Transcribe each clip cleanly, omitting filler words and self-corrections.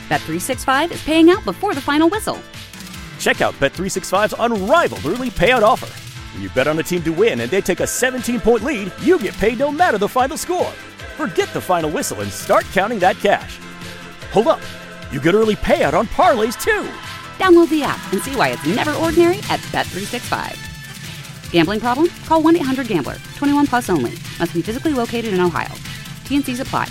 Bet365 is paying out before the final whistle. Check out Bet365's unrivaled early payout offer. When you bet on a team to win and they take a 17-point lead, you get paid no matter the final score. Forget the final whistle and start counting that cash. Hold up. You get early payout on parlays, too. Download the app and see why it's never ordinary at Bet365. Gambling problem? Call 1-800-GAMBLER. 21 plus only. Must be physically located in Ohio. T&Cs apply.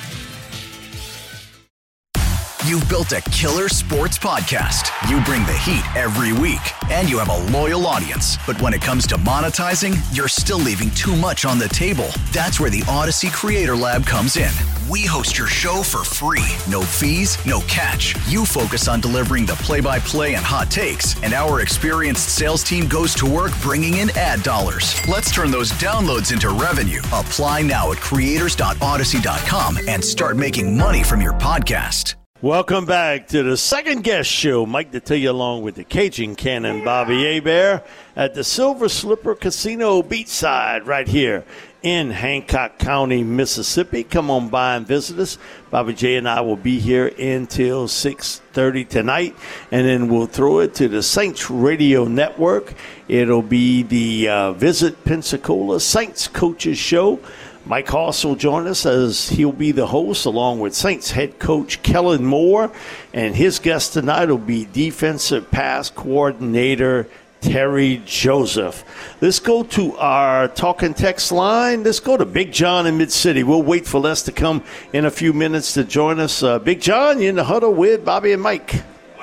You've built a killer sports podcast. You bring the heat every week, and you have a loyal audience. But when it comes to monetizing, you're still leaving too much on the table. That's where the Odyssey Creator Lab comes in. We host your show for free. No fees, no catch. You focus on delivering the play-by-play and hot takes, and our experienced sales team goes to work bringing in ad dollars. Let's turn those downloads into revenue. Apply now at creators.odyssey.com and start making money from your podcast. Welcome back to the second guest show. Mike Detillier along with the Cajun Cannon, Bobby Hebert, at the Silver Slipper Casino Beachside right here in Hancock County, Mississippi. Come on by and visit us. Bobby J and I will be here until 6:30 tonight, and then we'll throw it to the Saints Radio Network. It'll be the Visit Pensacola Saints Coaches Show. Mike Hoss will join us as he'll be the host along with Saints head coach Kellen Moore. And his guest tonight will be defensive pass coordinator Terry Joseph. Let's go to our talking text line. Let's go to Big John in Mid-City. We'll wait for Les to come in a few minutes to join us. Big John, you're in the huddle with Bobby and Mike.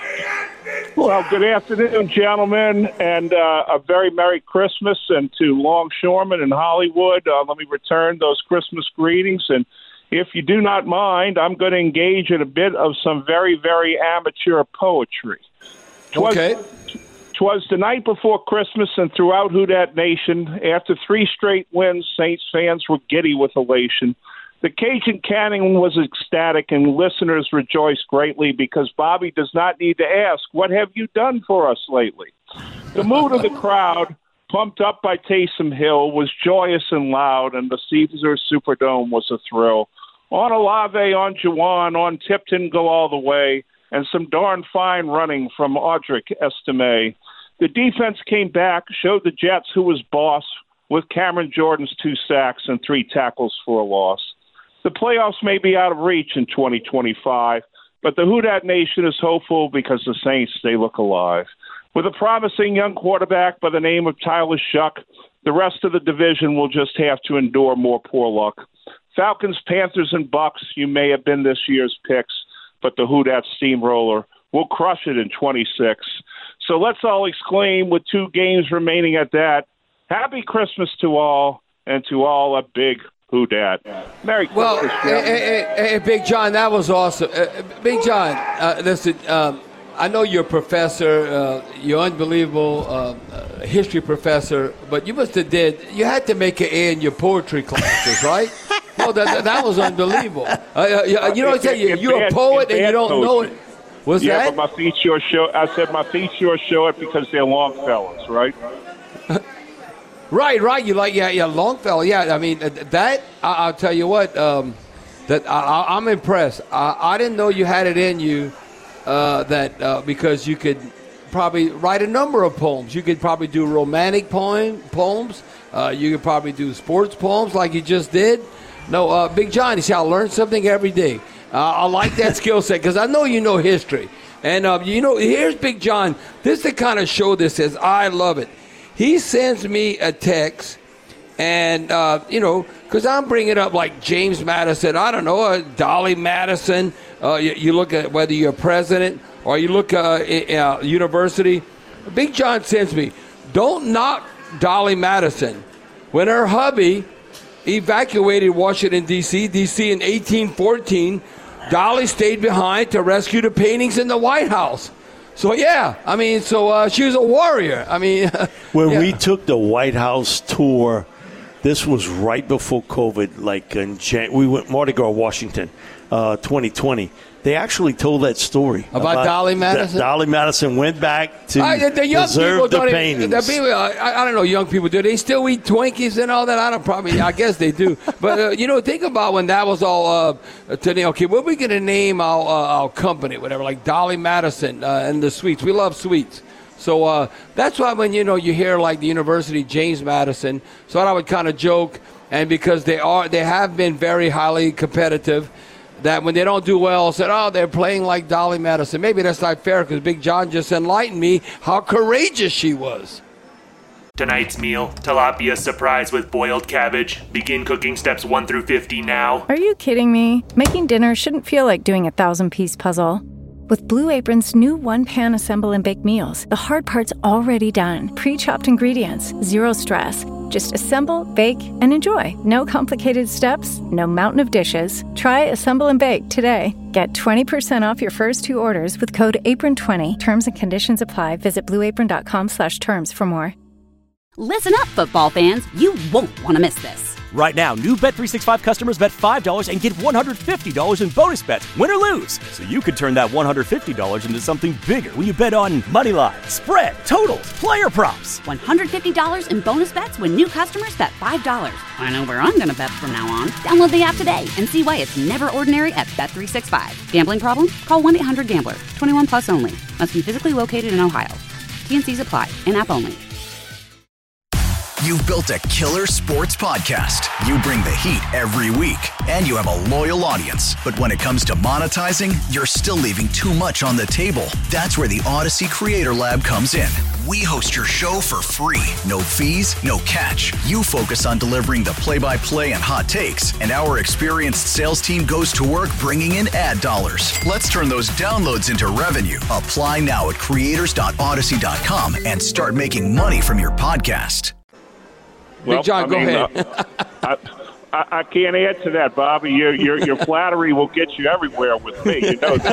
Well, good afternoon, gentlemen, and a very Merry Christmas. And to Longshoremen in Hollywood, let me return those Christmas greetings. And if you do not mind, I'm going to engage in a bit of some very, very amateur poetry. Okay. 'Twas the night before Christmas, and throughout Who Dat Nation, after 3 straight wins, Saints fans were giddy with elation. The Cajun Cannon was ecstatic, and listeners rejoiced greatly because Bobby does not need to ask, what have you done for us lately? The mood of the crowd, pumped up by Taysom Hill, was joyous and loud, and the Caesars Superdome was a thrill. On Olave, on Juwan, on Tipton, go all the way, and some darn fine running from Audric Estime. The defense came back, showed the Jets who was boss, with Cameron Jordan's 2 sacks and 3 tackles for a loss. The playoffs may be out of reach in 2025, but the Who Dat Nation is hopeful because the Saints, they look alive. With a promising young quarterback by the name of Tyler Shuck, the rest of the division will just have to endure more poor luck. Falcons, Panthers, and Bucks, you may have been this year's picks, but the Who Dat Steamroller will crush it in 26. So let's all exclaim with 2 games remaining at that, Happy Christmas to all, and to all a big Who Dat. Merry Christmas. Well, hey, Big John, that was awesome. Big John, listen, I know you're a professor, you're unbelievable history professor, but you must have you had to make an A in your poetry classes, right? No, that was unbelievable. You know what I'm saying? You're a poet and you don't know it. Was that? Yeah, but my feet sure show. I said my feet sure show it because they're Longfellows, right? Right. You like, yeah, Longfellow. Yeah, I mean, that, I'll tell you what, that I'm impressed. I didn't know you had it in you because you could probably write a number of poems. You could probably do romantic poems. You could probably do sports poems like you just did. No, Big John, you see, I learn something every day. I like that skill set because I know you know history. And, here's Big John. This is the kind of show this is. I love it. He sends me a text, and, because I'm bringing up like James Madison, I don't know, Dolly Madison. You look at whether you're president or you look at university. Big John sends me, don't knock Dolly Madison. When her hubby evacuated Washington, D.C. in 1814, Dolly stayed behind to rescue the paintings in the White House. So, yeah, I mean, she was a warrior. I mean, when we took the White House tour, this was right before COVID, like we went Mardi Gras, Washington, 2020. They actually told that story about Dolly Madison. Dolly Madison went back to the young preserve people the paintings. I don't know, young people, do they still eat Twinkies and all that? I guess they do. But, think about when that was all today. Okay, what are we going to name our company, whatever, like Dolly Madison and the sweets. We love sweets. So that's why when, you hear like the University, James Madison, so I would kind of joke, and because they have been very highly competitive, that when they don't do well, said, they're playing like Dolly Madison. Maybe that's not fair because Big John just enlightened me how courageous she was. Tonight's meal, tilapia surprise with boiled cabbage. Begin cooking steps 1 through 50 now. Are you kidding me? Making dinner shouldn't feel like doing a 1,000-piece puzzle. With Blue Apron's new one-pan assemble and bake meals, the hard part's already done. Pre-chopped ingredients, zero stress. Just assemble, bake, and enjoy. No complicated steps, no mountain of dishes. Try Assemble and Bake today. Get 20% off your first 2 orders with code APRON20. Terms and conditions apply. Visit blueapron.com/terms for more. Listen up, football fans. You won't want to miss this. Right now, new Bet365 customers bet $5 and get $150 in bonus bets, win or lose. So you could turn that $150 into something bigger when you bet on money line, spread, totals, player props. $150 in bonus bets when new customers bet $5. I know where I'm going to bet from now on. Download the app today and see why it's never ordinary at Bet365. Gambling problem? Call 1-800-GAMBLER. 21 plus only. Must be physically located in Ohio. T&Cs apply. In-app only. You've built a killer sports podcast. You bring the heat every week, and you have a loyal audience. But when it comes to monetizing, you're still leaving too much on the table. That's where the Odyssey Creator Lab comes in. We host your show for free. No fees, no catch. You focus on delivering the play-by-play and hot takes, and our experienced sales team goes to work bringing in ad dollars. Let's turn those downloads into revenue. Apply now at creators.odyssey.com and start making money from your podcast. Big John, go ahead. I can't add to that, Bobby. Your flattery will get you everywhere with me. You know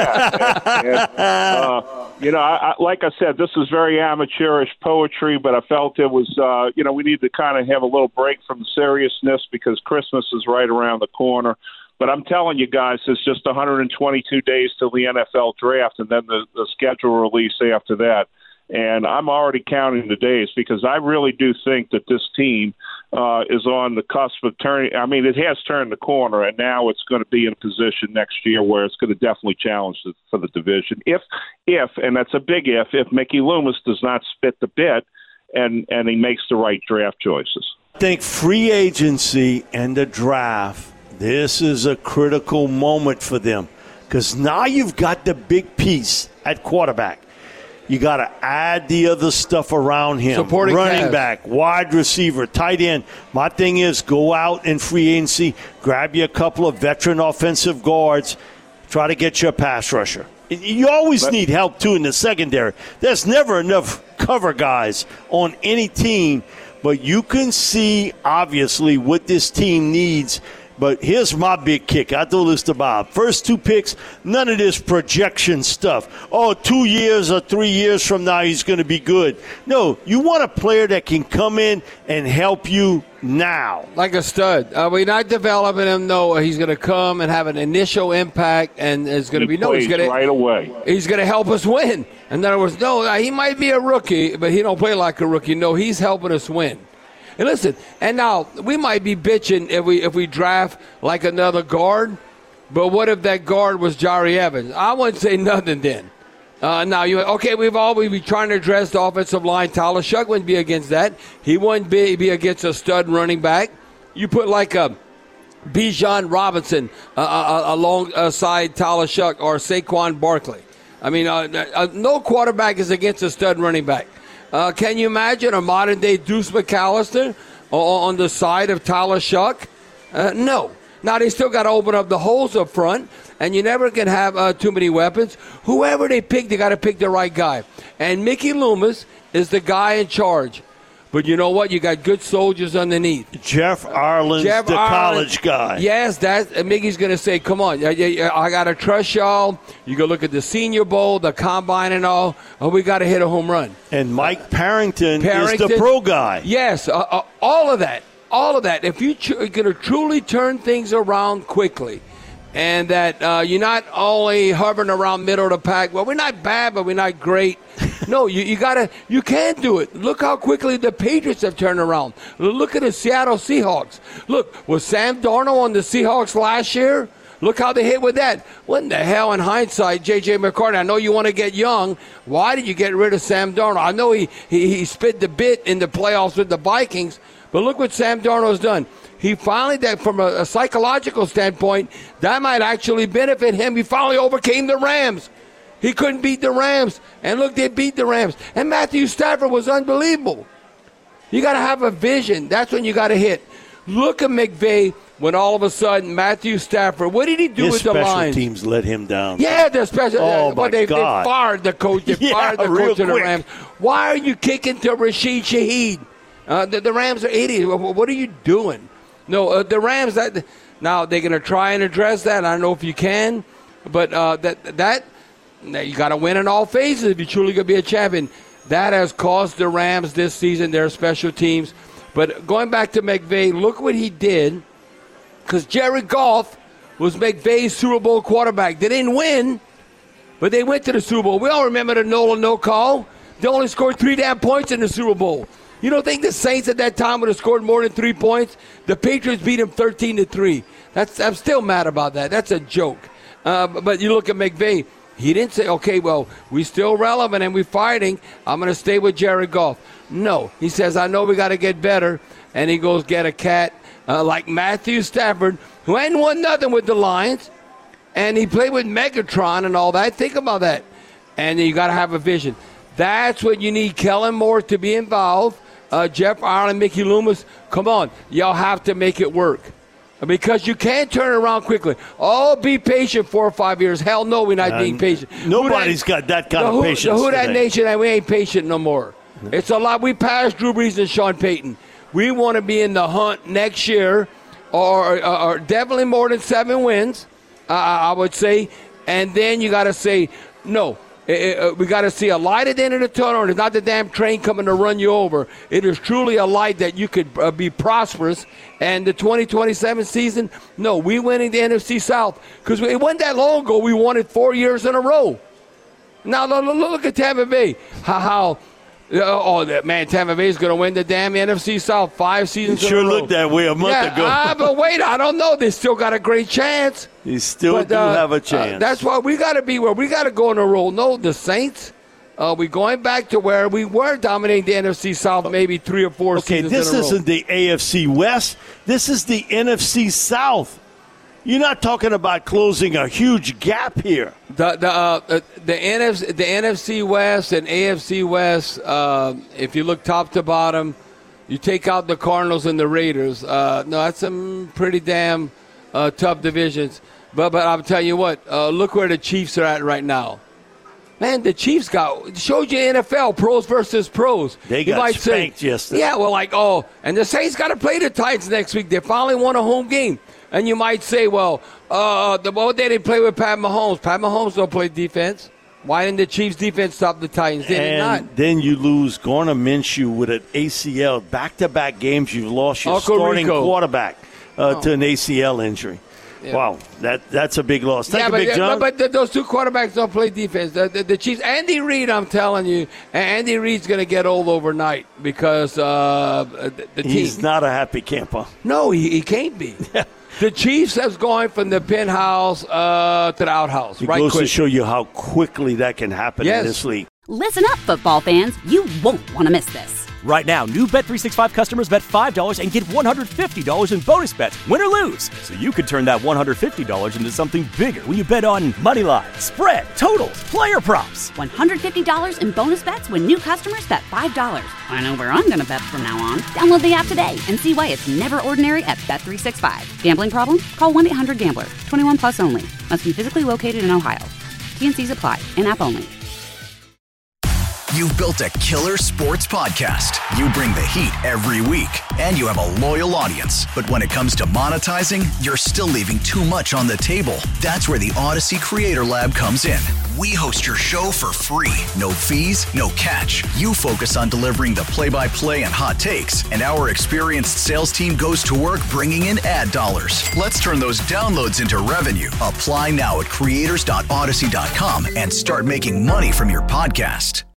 that. Like I said, this is very amateurish poetry, but I felt it was, we need to kind of have a little break from the seriousness because Christmas is right around the corner. But I'm telling you guys, it's just 122 days till the NFL draft, and then the schedule release after that. And I'm already counting the days because I really do think that this team is on the cusp of turning. I mean, it has turned the corner, and now it's going to be in a position next year where it's going to definitely challenge for the division. If, and that's a big if Mickey Loomis does not spit the bit and he makes the right draft choices. I think free agency and the draft, this is a critical moment for them because now you've got the big piece at quarterback. You got to add the other stuff around him. Supporting running cast. back, wide receiver, tight end. My thing is go out in free agency, grab you a couple of veteran offensive guards, try to get you a pass rusher. You always need help, too, in the secondary. There's never enough cover guys on any team, but you can see, obviously, what this team needs. But here's my big kick. I told this to Bob. First 2 picks, none of this projection stuff. 2 years or 3 years from now he's going to be good. No, you want a player that can come in and help you now. Like a stud. We're not developing him. No, he's going to come and have an initial impact, and it's going to be he's going to right away. He's going to help us win. In other words, he might be a rookie, but he don't play like a rookie. No, he's helping us win. And listen, and now we might be bitching if we draft like another guard, but what if that guard was Jari Evans? I wouldn't say nothing then. Now, we've always been trying to address the offensive line. Tyler Shuck wouldn't be against that. He wouldn't be against a stud running back. You put like a Bijan Robinson alongside Tyler Shuck or Saquon Barkley. I mean, no quarterback is against a stud running back. Can you imagine a modern-day Deuce McAllister on the side of Tyler Shuck? No. Now, they still got to open up the holes up front, and you never can have too many weapons. Whoever they pick, they got to pick the right guy. And Mickey Loomis is the guy in charge. But you know what? You got good soldiers underneath. Jeff Ireland's college guy. Yes, Mickey's going to say, come on, I got to trust y'all. You go look at the Senior Bowl, the Combine and all. We got to hit a home run. And Mike Parrington is the pro guy. Yes, all of that. All of that. If you're going to truly turn things around quickly, and that you're not only hovering around middle of the pack. Well, we're not bad, but we're not great. No, you can do it. Look how quickly the Patriots have turned around. Look at the Seattle Seahawks. Look, was Sam Darnold on the Seahawks last year? Look how they hit with that. What in the hell, in hindsight, J.J. McCartney, I know you want to get young. Why did you get rid of Sam Darnold? I know he spit the bit in the playoffs with the Vikings, but look what Sam Darnold has done. He finally, that from a psychological standpoint, that might actually benefit him. He finally overcame the Rams. He couldn't beat the Rams. And look, they beat the Rams. And Matthew Stafford was unbelievable. You got to have a vision. That's when you got to hit. Look at McVay when all of a sudden Matthew Stafford, what did he do with the Lions? Special teams let him down. Yeah, the special. Oh, my they God. fired the coach. They fired the coach of the Rams. Why are you kicking to Rashid Shaheed? The Rams are idiots. What are you doing? No, the Rams, now they're going to try and address that. I don't know if you can, but you got to win in all phases if you're truly going to be a champion. That has cost the Rams this season, their special teams. But going back to McVay, look what he did, because Jared Goff was McVay's Super Bowl quarterback. They didn't win, but they went to the Super Bowl. We all remember the Nolan no call. They only scored 3 damn points in the Super Bowl. You don't think the Saints at that time would have scored more than 3 points? The Patriots beat them 13-3. I'm still mad about that. That's a joke. But you look at McVay. He didn't say, okay, well, we're still relevant and we're fighting. I'm going to stay with Jared Goff. No. He says, I know we got to get better. And he goes get a cat like Matthew Stafford, who ain't won nothing with the Lions. And he played with Megatron and all that. Think about that. And you got to have a vision. That's what you need Kellen Moore to be involved. Jeff Ireland, Mickey Loomis, come on. Y'all have to make it work. Because you can't turn it around quickly. Oh, be patient 4 or 5 years. Hell no, we're not being patient. Nobody's got that kind of patience. Who that nation, and we ain't patient no more. It's a lot. We passed Drew Brees and Sean Payton. We want to be in the hunt next year, or definitely more than 7 wins, I would say. And then you got to say, no. We got to see a light at the end of the tunnel, and it's not the damn train coming to run you over. It is truly a light that you could be prosperous. And the 2027 season, no, we winning the NFC South. Because it wasn't that long ago we won it 4 years in a row. Now, look at Tampa Bay. Tampa Bay is going to win the damn NFC South 5 seasons in a row. Sure looked that way a month ago. But wait, I don't know. They still got a great chance. You still do have a chance. That's why we got to be where we got to go on a roll. No, the Saints, we're going back to where we were dominating the NFC South maybe 3 or 4 seasons in a row. Okay, this isn't the AFC West. This is the NFC South. You're not talking about closing a huge gap here. The NFC West and AFC West, if you look top to bottom, you take out the Cardinals and the Raiders. That's some pretty damn tough divisions. But I'll tell you what, look where the Chiefs are at right now. Man, the Chiefs showed you NFL, pros versus pros. They got spanked yesterday. Yeah, well, and the Saints got to play the Titans next week. They finally won a home game. And you might say, well, they didn't play with Pat Mahomes. Pat Mahomes don't play defense. Why didn't the Chiefs' defense stop the Titans? They did not. Then you lose Gardner Minshew with an ACL. Back-to-back games you've lost your starting quarterback to an ACL injury. Yeah. Wow, that's a big loss. Take a big jump. But those 2 quarterbacks don't play defense. The Chiefs, Andy Reid, I'm telling you, Andy Reid's going to get old overnight because the team. He's not a happy camper. No, he can't be. The Chiefs has gone from the penthouse to the outhouse. It goes to show you how quickly that can happen in this league. Listen up, football fans. You won't want to miss this. Right now, new Bet365 customers bet $5 and get $150 in bonus bets, win or lose. So you could turn that $150 into something bigger when you bet on money line, spread, totals, player props. $150 in bonus bets when new customers bet $5. I know where I'm going to bet from now on. Download the app today and see why it's never ordinary at Bet365. Gambling problem? Call 1-800-GAMBLER. 21 plus only. Must be physically located in Ohio. TNCs apply. In-app only. You've built a killer sports podcast. You bring the heat every week, and you have a loyal audience. But when it comes to monetizing, you're still leaving too much on the table. That's where the Odyssey Creator Lab comes in. We host your show for free. No fees, no catch. You focus on delivering the play-by-play and hot takes, and our experienced sales team goes to work bringing in ad dollars. Let's turn those downloads into revenue. Apply now at creators.odyssey.com and start making money from your podcast.